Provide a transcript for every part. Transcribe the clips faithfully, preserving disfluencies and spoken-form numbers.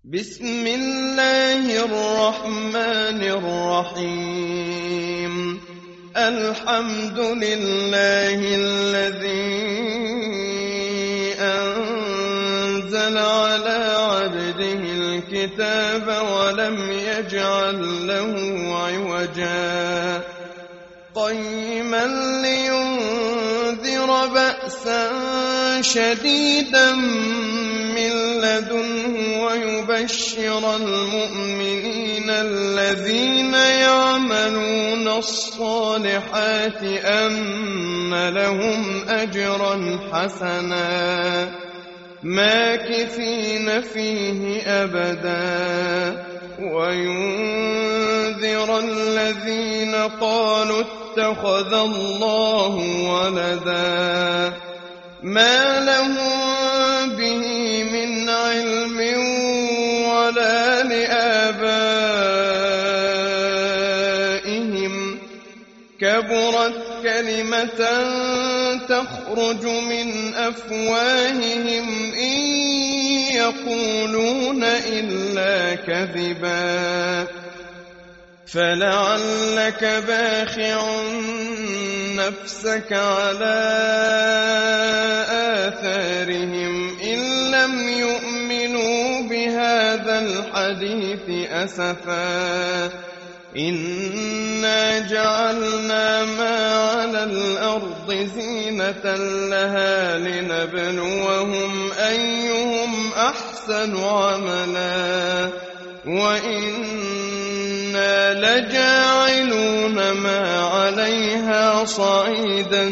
بسم الله الرحمن الرحيم. الحمد لله الذي أنزل على عبده الكتاب ولم يجعل له عوجا قيما لينذر بأسا شديدا من لدنه ويبشر المؤمنين الذين يعملون الصالحات أن لهم أجرا حسنا ماكثين فيه أبدا وينذر الذين قالوا اتخذ الله ولدا ما لهم به من علم ولا لآبائهم كبرت كلمة تخرج من أفواههم إن يقولون إلا كذبا فلعلك باخع نفسك على آثارهم إن لم يؤمنوا بهذا الحديث أسفا إنا جعلنا ما على الأرض زينة لها لنبلوهم أيهم أحسن عملا وإنا لجاعلون ما عليها صعيدا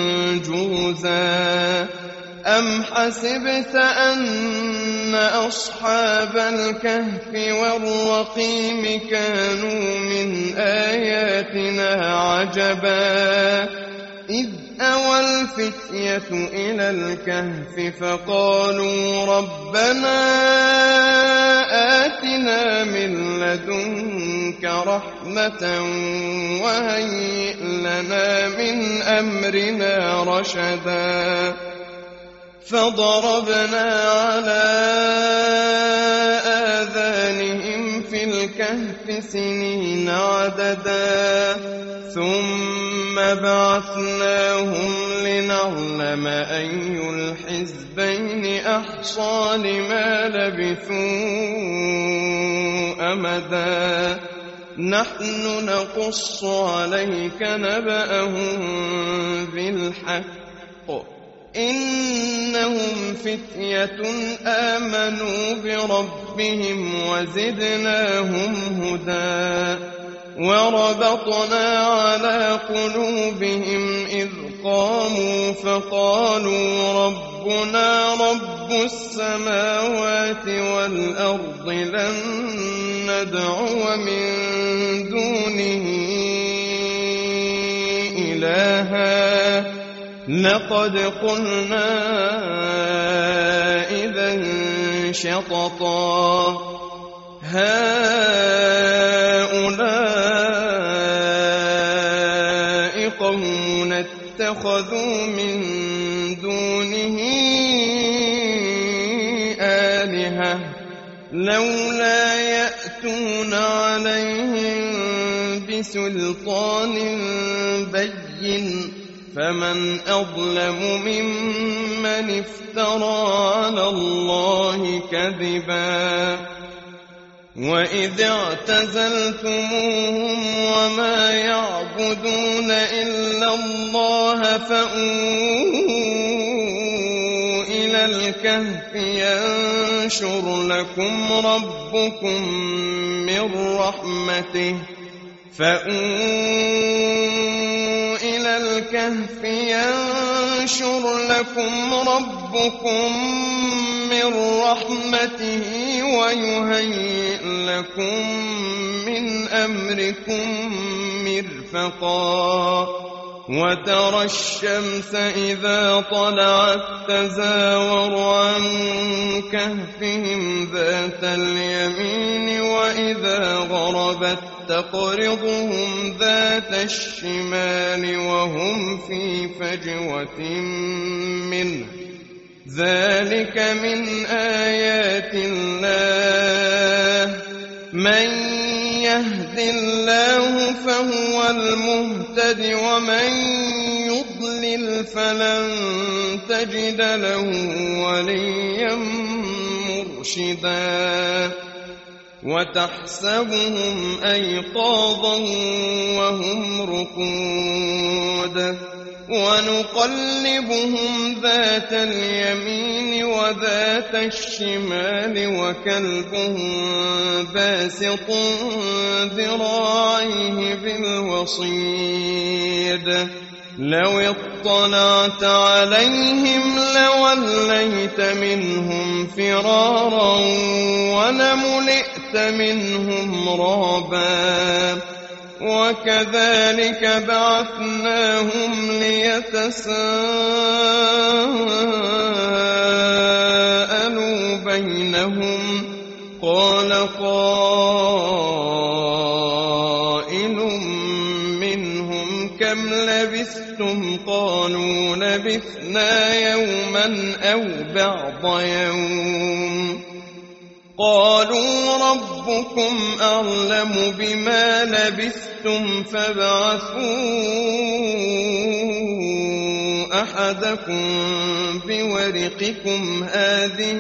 جرزا أم حسبت أن أصحاب الكهف والرقيم كانوا من آياتنا عجبا إذ أوى الفتية إلى الكهف فقالوا ربنا آتنا من لدنك رحمة وهيئ لنا من أمرنا رشدا فضربنا على آذانهم في الكهف سنين عددا ثم بعثناهم لنعلم أي الحزبين أحصى لما لبثوا أمدا نحن نقص عليك نبأهم بالحق إنهم فتية آمنوا بربهم وزدناهم هدى وربطنا على قلوبهم إذ قاموا فقالوا ربنا رب السماوات والأرض لن ندعو من دونه إلها لقد قلنا إذا شططا هؤلاء قوم اتخذوا من دونه آلهة لولا يأتون عليهم بسلطان بين فمن أظلم ممن افترى على الله كذبا وإذ اعتزلتموهم وما يعبدون إلا الله فأووا إلى الكهف ينشر لكم ربكم من رحمته فأووا إلى الكهف ينشر لكم ربكم من رحمته ويهيئ لكم من أمركم مرفقا وترى الشمس إذا طلعت تزاور عن كهفهم ذات اليمين وإذا غربت تقرضهم ذات الشمال وهم في فجوة منه ذلك من آيات الله من يهد الله فهو المهتد ومن يضلل فلن تجد له وليا مرشدا وتحسبهم أيقاظا وهم رقود ونقلبهم ذات اليمين وذات الشمال وكلبهم باسط ذراعيه بالوصيد لو اطلعت عليهم لوليت منهم فرارا ولملئت منهم رعبا وكذلك بعثناهم ليتساءلوا بينهم قال قائل منهم كم لبثتم قالوا لبثنا يوما أو بعض يوم قالوا ربكم أعلم بما لبثتم فابعثوا أحدكم بورقكم هذه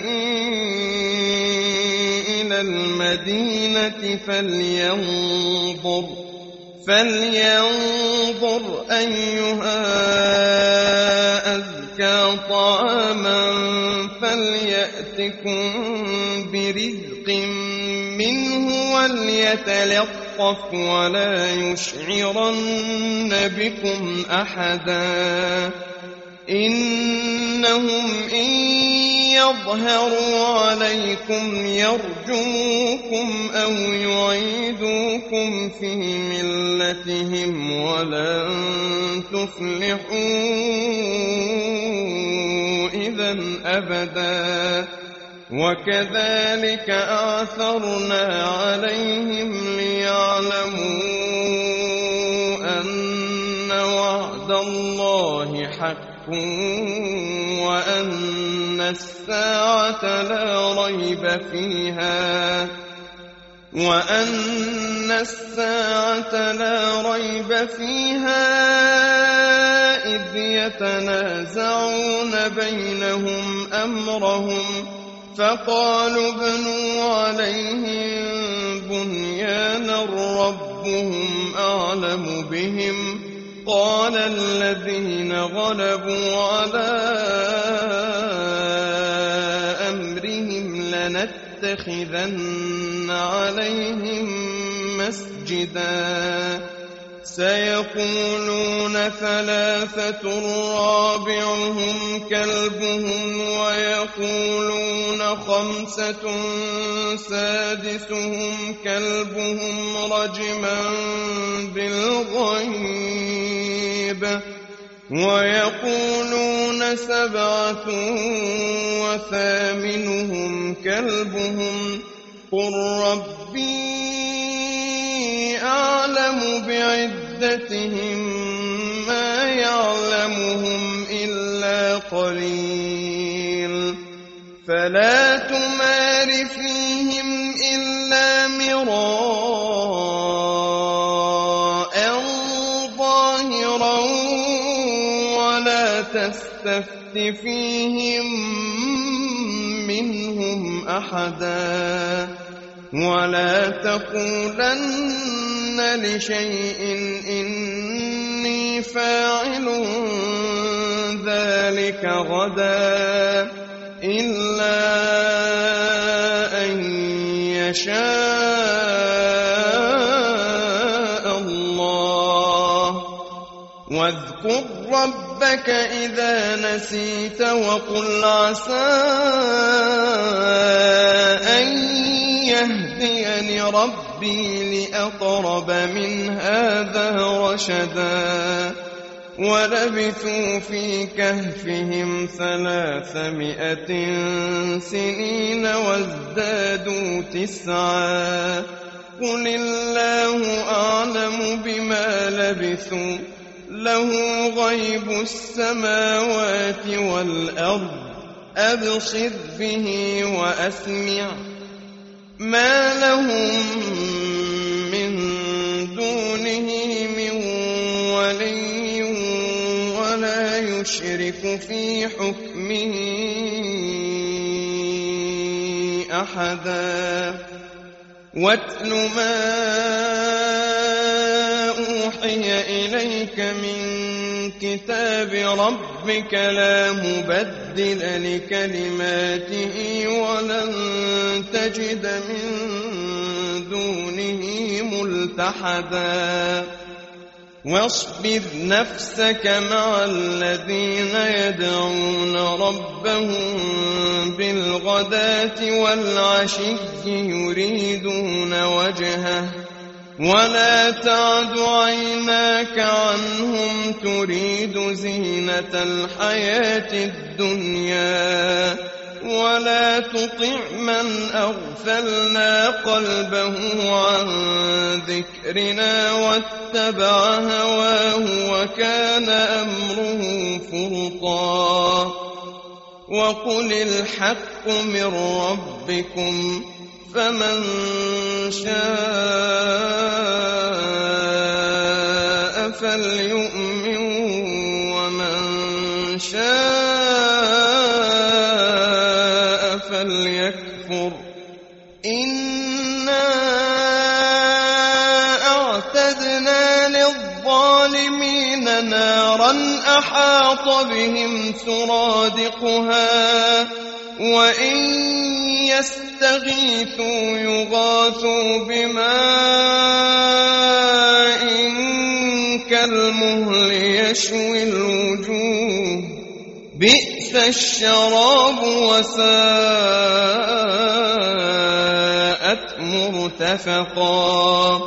إلى المدينة فلينظر فلينظر أيها أزكى طعاما فليأتكم برزق منه وليتلطف ولا يشعرن بكم أحدا إنهم إن يظهروا عليكم يرجوكم أو يعيدوكم في ملتهم ولن تفلحوا إذا أبدا وكذلك أعثرنا عليهم ليعلموا أن وعد الله حق وأن الساعة لا ريب فيها وأن الساعة لا ريب فيها إذ يتنازعون بينهم أمرهم فقالوا ابنوا عليهم بنيانا ربهم أعلم بهم قال الذين غلبوا على أمرهم لنتخذن عليهم مسجدا سيقولون ثلاثة رابعهم كلبهم ويقولون خمسة سادسهم كلبهم رجما بالغيب ويقولون سبعة وثامنهم كلبهم قل ربي أعلم بعدتهم ما يعلمهم إلا قليل فلا تمار فيهم إلا مراء ظاهرا ولا تستفت فيهم منهم أحدا ولا تقولن لشيء إني فاعل ذلك غدا إلا أن يشاء الله واذكر ربك إذا نسيت وقل عسى أن يهديني ربي لأقرب من هذا رشدا ولبثوا في كهفهم ثلاثمائة سنين وازدادوا تسعا قل الله أعلم بما لبثوا له غيب السماوات والأرض أبصر به وأسمع ما لهم نشرك في حكمه أحدا واتل ما أوحي إليك من كتاب ربك لا مبدل لكلماته ولن تجد من دونه ملتحدا واصبر نفسك مع الذين يدعون ربهم بالغداة والعشي يريدون وجهه ولا تعد عيناك عنهم تريد زينة الحياة الدنيا ولا تطع من أغفلنا قلبه عن ذكرنا واتبع هواه وكان أمره فرطا وقل الحق من ربكم فمن شاء فليؤمن ومن شاء فليكفر إنا أعتدنا للظالمين نارا أحاط بهم سرادقها وإن يستغيثوا يغاثوا بماء كالمهل يشوي الوجوه بئس الشراب وساءت مرتفقا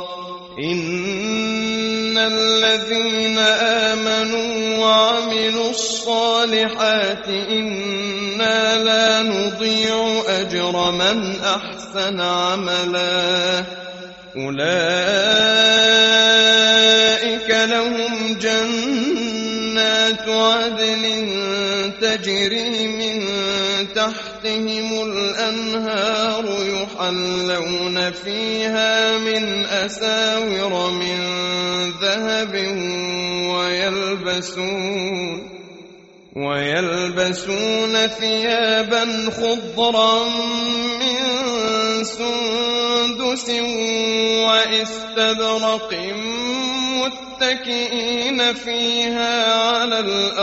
إن الذين آمنوا وعملوا الصالحات إنا لا نضيع أجر من أحسن عملا أولئك لهم جنات عدن تجري من تحتهم الأنهار يحلون فيها من أساور من ذهب ويلبسون ويلبسون ثيابا خضرا من سندس واستبرق متكئين فيها على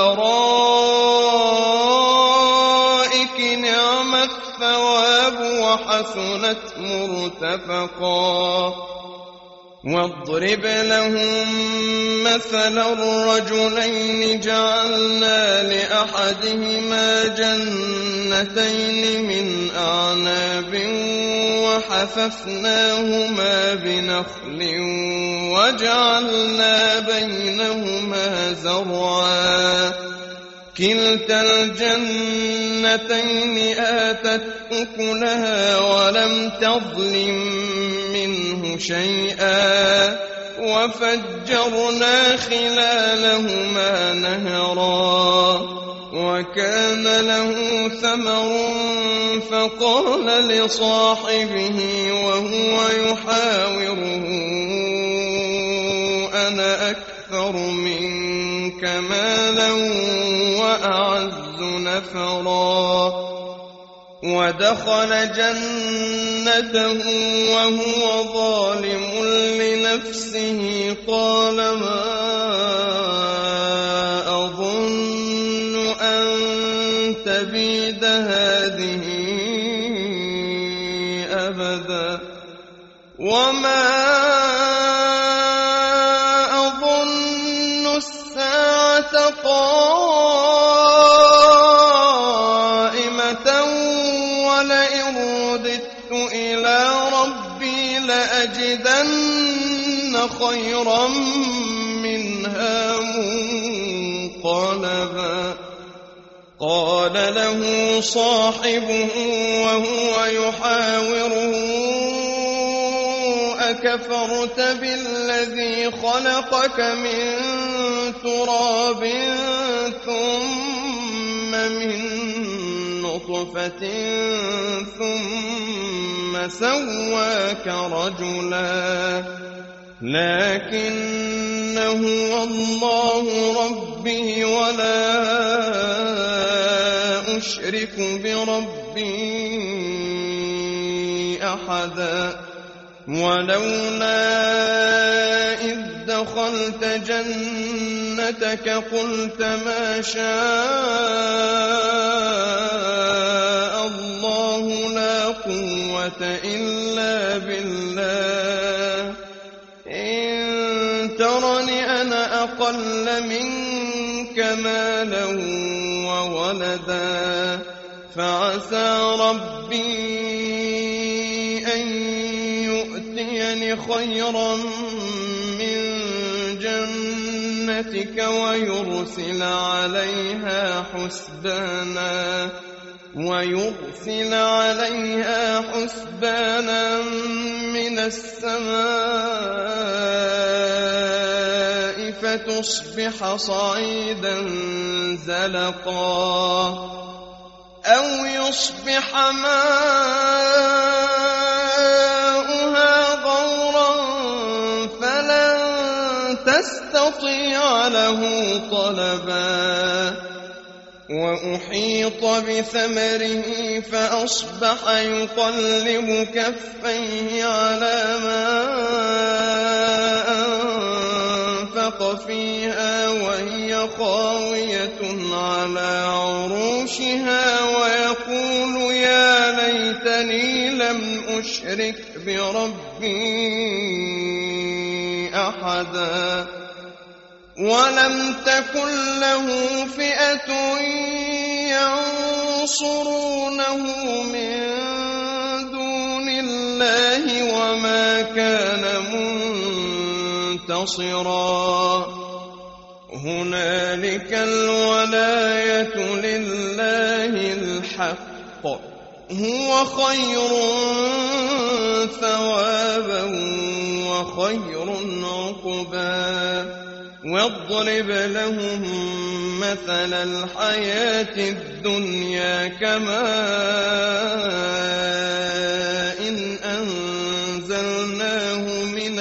الأرائك نعم الثواب وحسنت مرتفقا واضرب لهم مثلا الرجلين جعلنا لأحدهما جنتين من أعناب وحففناهما بنخل وجعلنا بينهما زرعا كلتا الجنتين آتت أكلها ولم تظلم منه شيئا وفجرنا خلالهما نهرا وكان له ثمر فقال لصاحبه وهو يحاوره أنا أكثر منك مالا وأعز نفرا ودخل جنته وهو ظالم لنفسه قال ما أظن أن تبيد هذه أبدا وما أظن الساعة قائمة ولئن رددت إلى ربي لأجدن خيرا منها منقلبا قال له صاحبه وهو يحاوره أكفرت بالذي خلقك من تراب ثم من نطفة ثم سواك رجلا لكنه الله ربي ولا أشرك بربي أحدا ولولا إذ دخلت جنتك قلت ما شاء الله لا قوة إلا بالله إن ترني أنا أقل منك مالا وولدا فعسى ربي أن يؤتيني خيرا من جنتك ويرسل عليها حسبانا ويرسل عليها حسبانا من السماء فتصبح صعيدا زلقا أو يصبح ماؤها غورا فلن تستطيع له طلبا وأحيط بثمره فأصبح يقلب كفيه على ما أنفق فيها وهي خاوية على عروشها ويقول يا ليتني لم أشرك بربي أحدا ولم تكن له فئة ينصرونه من دون الله وما كان منتصرا هنالك الولاية لله الحق هو خير ثوابا وخير عقبا واضرب لهم مثل الحياة الدنيا كماء إن أنزلناه من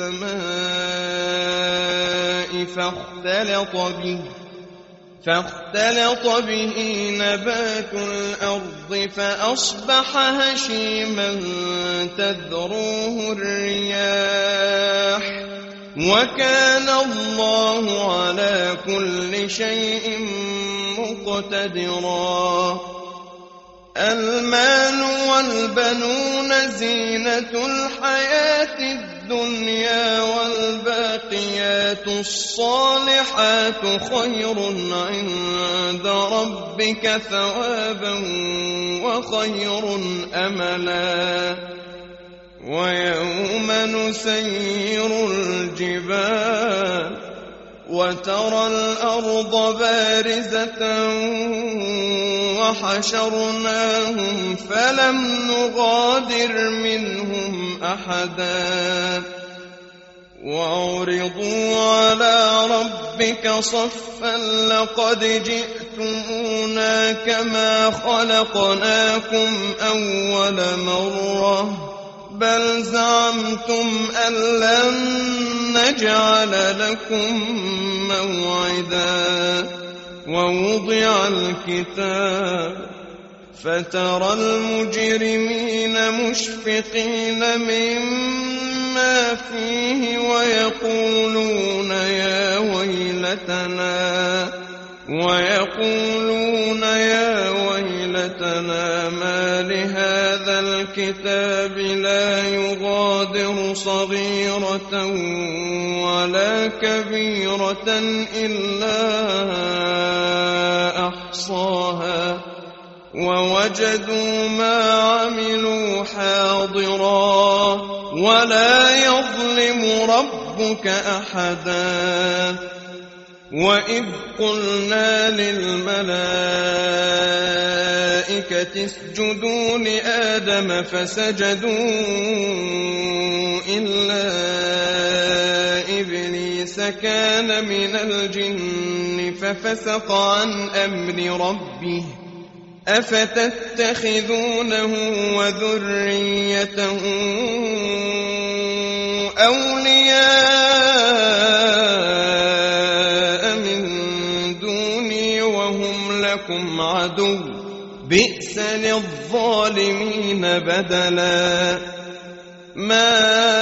السماء فاختلط به فاختلط به نبات الأرض فأصبح هشيما تذروه الرياح وكان الله على كل شيء مقتدرا المال والبنون زينة الحياة الدنيا والباقيات الصالحات خير عند ربك ثوابا وخير أملا ويوم نسير الجبال وترى الأرض بارزة وحشرناهم فلم نغادر منهم أحدا وعرضوا على ربك صفا لقد جئتمونا كما خلقناكم أول مرة بل زعمتم أن لن نجعل لكم موعدا ووضع الكتاب فترى المجرمين مشفقين مما فيه ويقولون يا ويلتنا ويقولون يا ويلتنا ما لهذا الكتاب لا يغادر صغيرة ولا كبيرة إلا أحصاها ووجدوا ما عملوا حاضرا ولا يظلم ربك أحدا وإذ قلنا للملائكة اسجدوا لآدم فسجدوا إلا إبليس كان من الجن ففسق عن أمر ربه أفتتخذونه وذريته أولياء عدو بئس للظالمين بدلا ما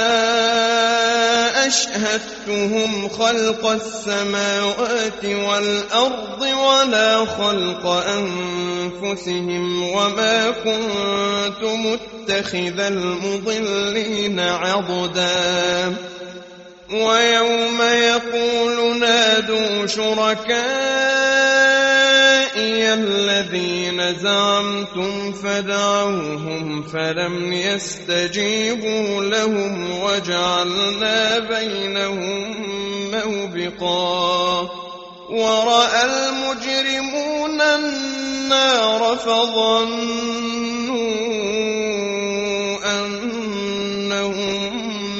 أشهدتهم خلق السماوات والأرض ولا خلق أنفسهم وما كنت متخذ المضلين عضدا ويوم يقول نادوا شركائي الذين زعمتم فدعوهم فلم يستجيبوا لهم وجعلنا بينهم موبقا ورأى المجرمون النار فظنوا أنهم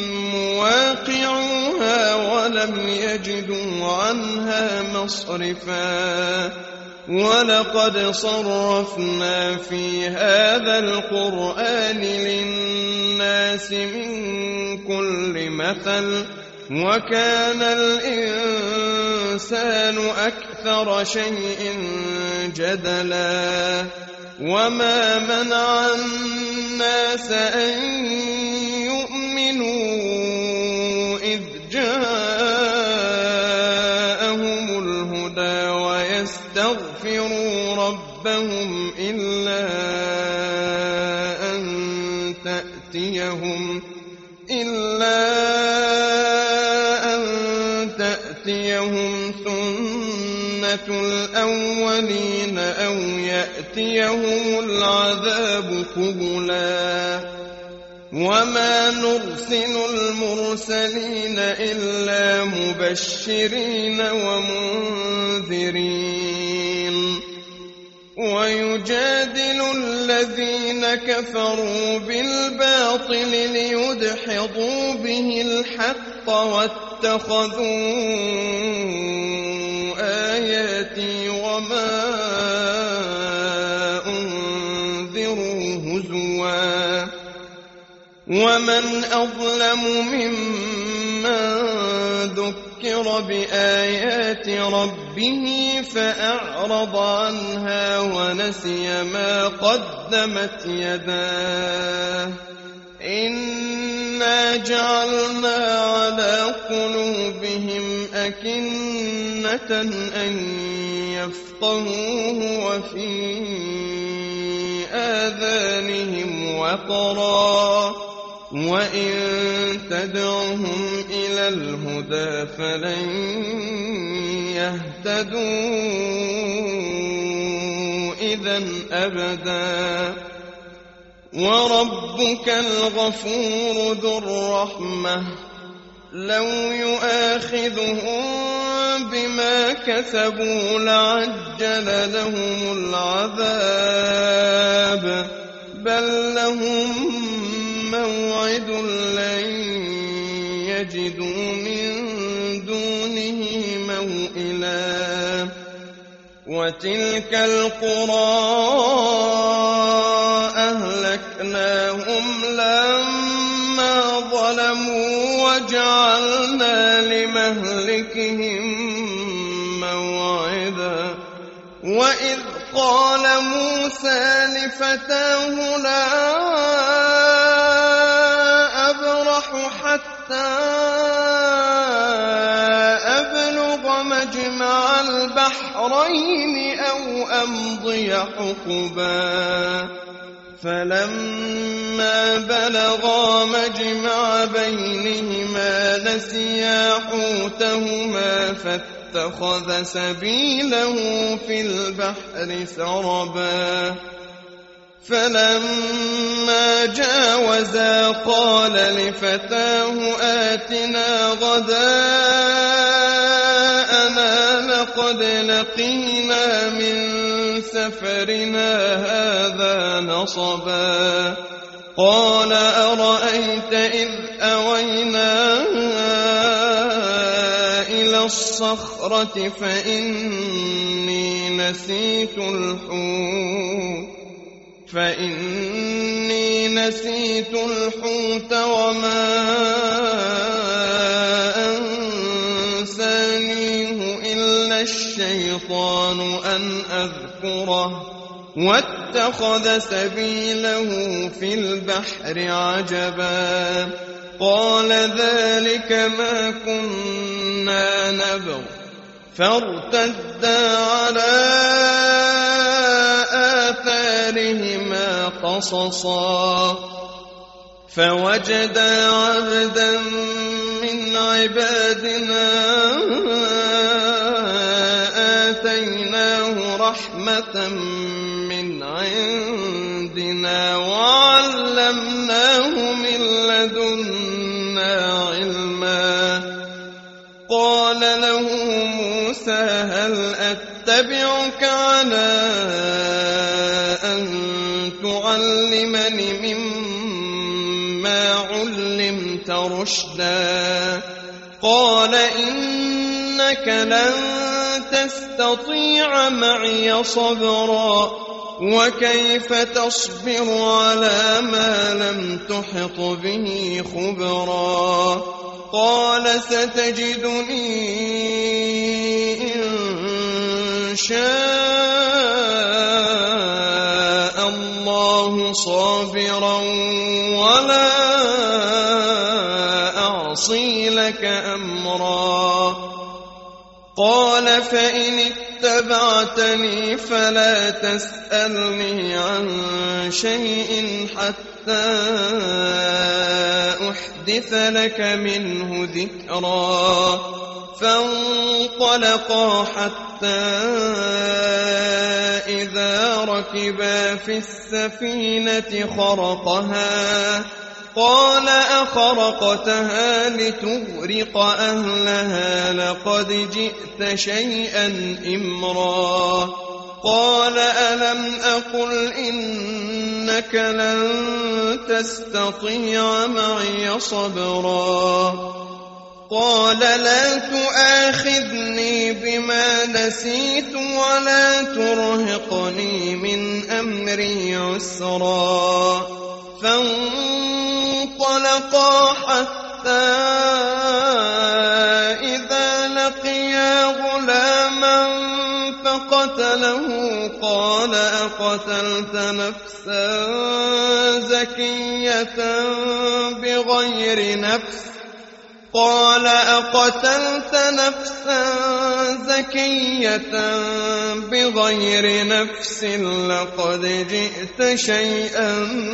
مواقعوها ولم يجدوا عنها مصرفا ولقد صرفنا في هذا القرآن للناس من كل مثل وكان الإنسان أكثر شيء جدلا وما منع الناس أن يؤمنوا إذ جاءهم الهدى ويستغفروا ربهم إلا أن تأتيهم إلا أن تأتيهم سنة الأولين أو يأتيهم العذاب قبلا وما نرسل المرسلين إلا مبشرين ومنذرين ويجادل الذين كفروا بالباطل ليدحضوا به الحق واتخذوا آياتي وما أنذروا هزوا ومن أظلم ممن ذكر بآيات ربه فأعرض عنها ونسي ما قدمت يداه إنا جعلنا على قلوبهم أكنة أن يفقهوه وفي آذانهم وقرا وإن تدعهم إلى الهدى فلن يهتدوا إذا أبدا وربك الغفور ذو الرحمة لو يؤاخذهم بما كسبوا لعجل لهم العذاب بل لهم موعد لن يجدوا من دونه موئلا وتلك القرى أهلكناهم لما ظلموا وجعلنا لمهلكهم موعدا وإذ قال موسى لفتاه لا أبرح حتى أبلغ مجمع البحرين أو أمضي حقبا فلما بلغا مجمع بينهما نسيا حوتهما فاتخذ سبيله في البحر سربا فلما جاوزا قال لفتاه آتنا غداءنا لقد لقينا من سفرنا هذا نصبا قال أرأيت إذ أوينا إلى الصخرة فإني نسيت الحوت فإني نسيت الحوت وما أنسانيه إلا الشيطان أن أذكره واتخذ سبيله في البحر عجبا قال ذلك ما كنا نبغ فارتدا على آثارهما قصصا فوجدا عبدا من عبادنا آتيناه رحمة من عندنا وعلمناه من لدنا علما قال له موسى هل أتبعك على أن تعلمني مما علمت رشدا قال إنك لن تستطيع معي صبرا وكيف تصبر على ما لم تحط به خبرا قال ستجدني إن شاء الله صابرا ولا أعصي لك أمرا قال فإن اتبعتني فلا تسألني عن شيء حتى أحدث لك منه ذكرا فانطلقا حتى إذا ركبا في السفينة خرقها قال أخرقتها لتغرق أهلها لقد جئت شيئا إمرا قال ألم أقل إنك لن تستطيع معي صبرا قال لا تؤاخذني بما نسيت ولا ترهقني من أمري عسرا فانطلقا حتى إذا لقيا غلاما فقتله قال أقتلت نفسا زكية بغير نفس قال أقتلت نفسا زكية بغير نفس لقد جئت شيئا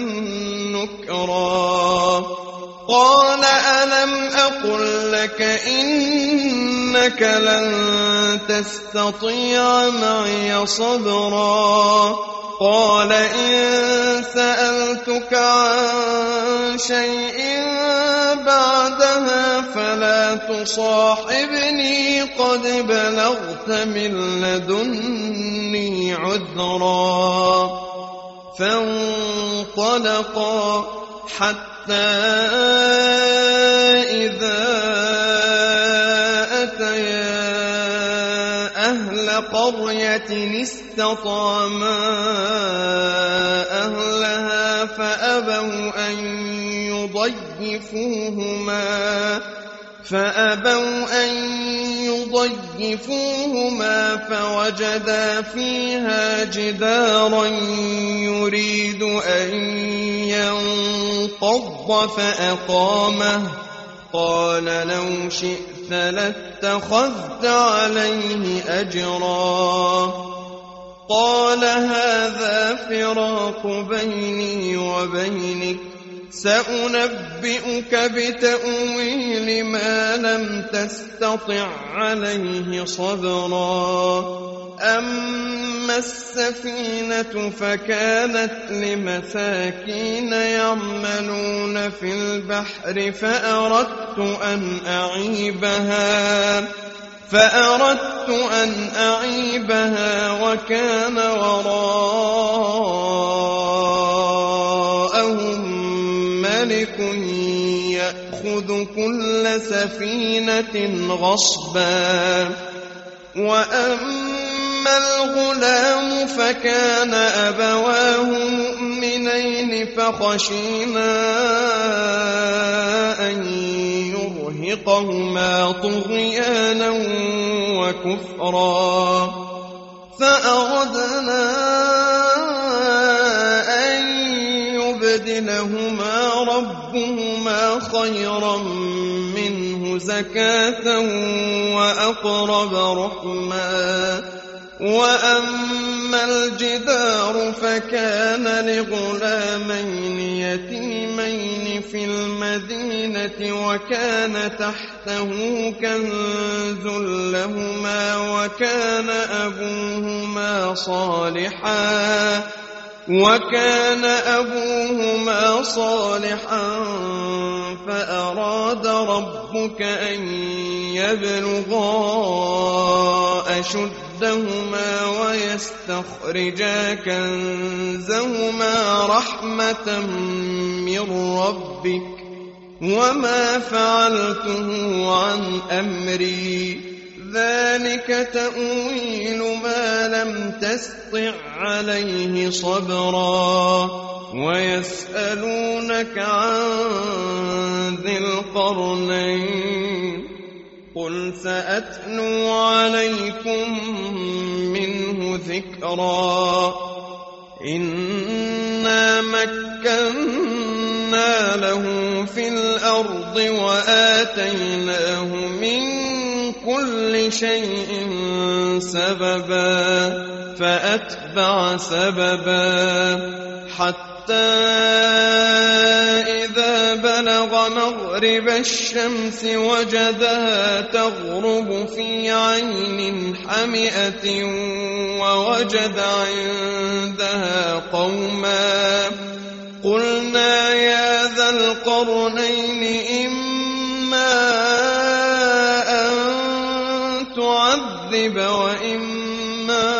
نكرا قال ألم أقل لك إنك لن تستطيع معي صبرا قال إن سألتك عن شيء بعدها فلا تصاحبني قد بلغت من لدني عذرا فانطلقا حتى إذا أتيا أهل قرية استطعما أهلها فأبوا أن يضيفوهما فأبوا أن يضيفوهما فوجدا فيها جدارا يريد أن ينقض فأقامه قال لو شئت لاتخذت عليه أجرا قال هذا فراق بيني وبينك سأنبئك بتأويل ما لم تستطع عليه صبرا أما السفينة فكانت لمساكين يعملون في البحر فأردت أن أعيبها فأردت أن أعيبها وكان وراءهم ملك يأخذ كل سفينة غصبا وأما الغلام فكان أبواه مؤمنين فخشينا أن يرهقهما طغيانا وكفرا فأردنا ليبدلهما ربهما خيرا منه زكاة وأقرب رحما. وأما الجدار فكان لغلامين يتيمين في المدينة وكان تحته كنز لهما وكان أبوهما صالحا وكان أبوهما صالحا فأراد ربك أن يبلغا أشدهما ويستخرجا كنزهما رحمة من ربك وما فعلته عن أمري ذلك تأويل ما لم تسطع عليه صبرا. ويسألونك عن ذي القرنين قل سأتلو عليكم منه ذكرا. إنا مكنا له في الأرض وآتيناه من كل شيء سببا فأتبع سببا حتى إذا بلغ مغرب الشمس وجدها تغرب في عين حمئة ووجد عندها قوما قلنا يا ذا القرنين إما أن تعذب وإما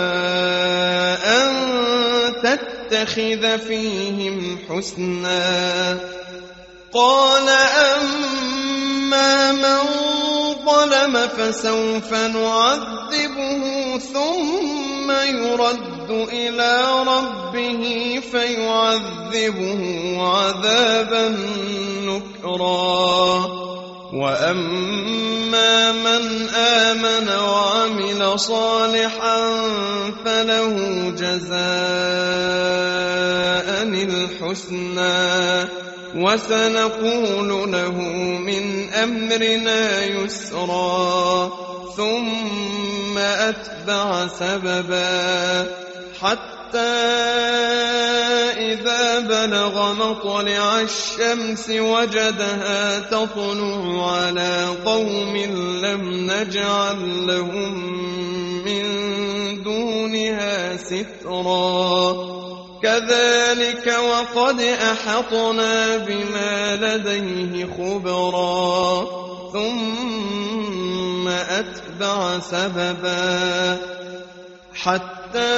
أن تتخذ فيهم حسنا. قال أما من ظلم فسوف نعذبه ثم يرد إلى ربه فيعذبه عذابا نكرا. وأما من آمن وعمل صالحا فله جزاء الحسنى وسنقول له من أمرنا يسرا. ثم أتبع سببا حتى إذا بلغ مطلع الشمس وجدها تطلع على قوم لم نجعل لهم من دونها سترا. كذلك وقد أحطنا بما لديه خبرا. ثم أتبع سببا حتى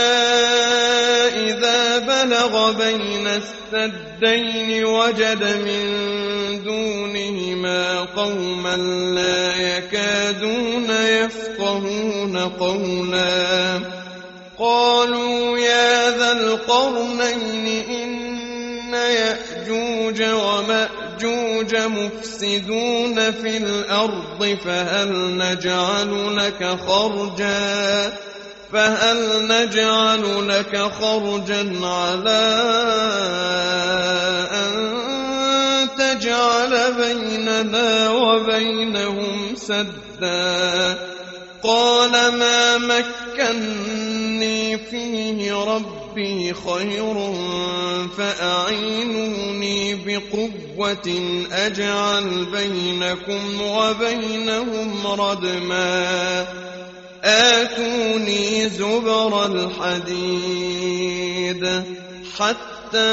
إذا بلغ بين السدين وجد من دونهما قوما لا يكادون يفقهون قولا قالوا يا ذا القرنين إن يأجوج ومأجوج مفسدون في الأرض فهل نجعل لك خرجا فهل نجعل لك خرجا على أن تجعل بيننا وبينهم سدا. قال ما مكني فيه ربي خير فأعينوني بقوة أجعل بينكم وبينهم ردما. آتوني زبر الحديد حتى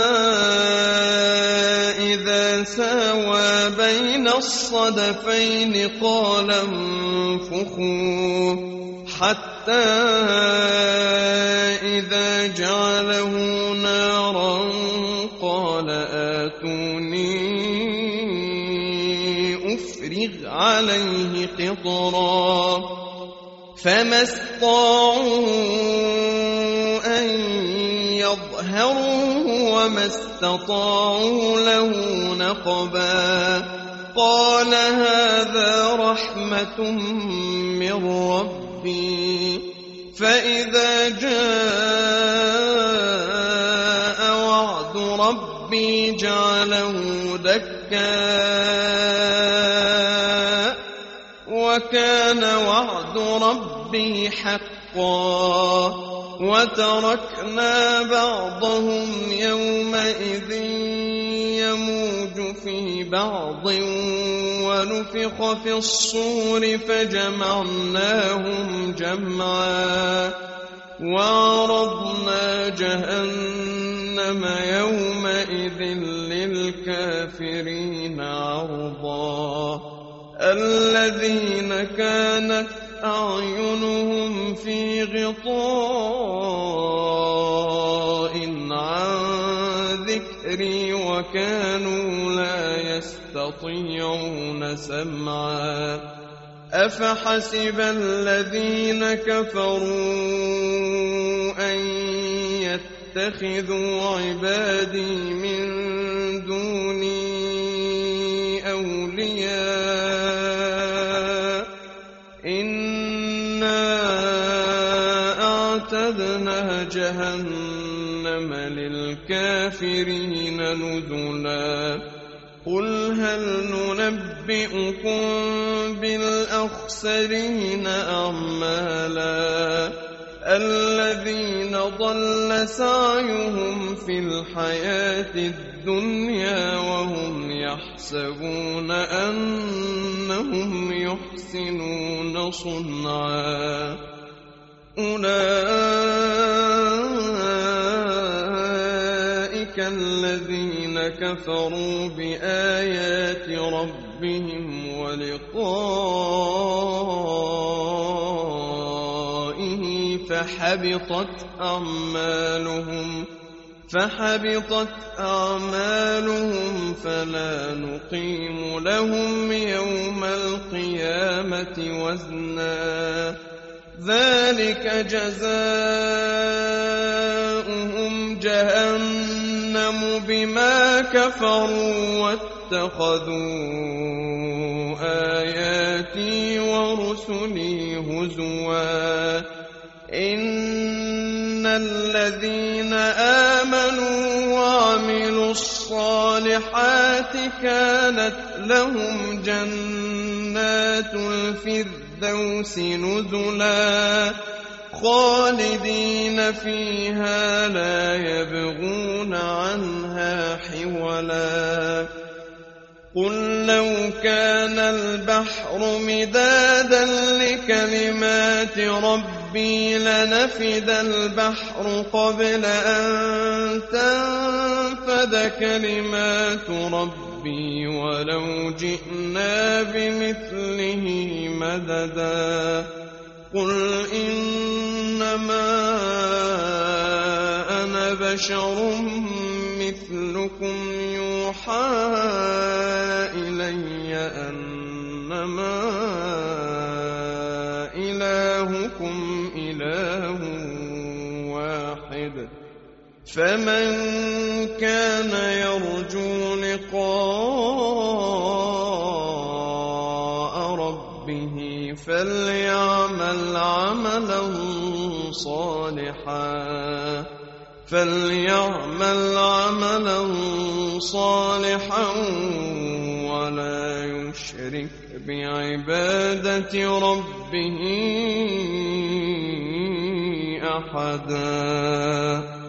إذا ساوى بين الصدفين قال انفخوا حتى إذا جعله نارا قال آتوني أفرغ عليه قطرا. فما استطاعوا أن يظهروه وما استطاعوا له نقبا. قال هذا رحمة من ربي فإذا جاء وعد ربي جعله دكاء وكان وعد ربي حقا وتركنا بعضهم يومئذ يموج في بعض ونفخ في الصور فجمعناهم جمعا وعرضنا جهنم يومئذ للكافرين عرضا الذين كانت أعينهم في غطاء عن ذكري وكانوا لا يستطيعون سمعا أفحسب الذين كفروا أن يتخذوا عبادي من دوني أولياء إنا أعتدنا جهنم للكافرين نزلا قل هل ننبئكم بالأخسرين أعمالا الذين ضل سعيهم في الحياة الدنيا وهم يحسبون أنهم يحسنون صنعا أولئك الذين كفروا بآيات ربهم ولقائه فحبطت أعمالهم فحبطت أعمالهم فلا نقيم لهم يوم القيامة وزنا ذلك جزاؤهم جهنم بما كفروا واتخذوا آياتي ورسلي هزوا إن الذين آمنوا وعملوا الصالحات كانت لهم جنات الفردوس نزلا خالدين فيها لا يبغون عنها حولا قل لو كان البحر مدادا لكلمات ربي لنفد البحر قبل أن تنفد كلمات ربي ولو جئنا بمثله مددا قل إنما أنا بشر مثلكم يوحى إلي أنما إلهكم إله واحد فمن كان يرجو لقاء ربه فليعمل عملا صالحا فليعمل عملا صالحا ولا يشرك بعبادة ربه أحدا.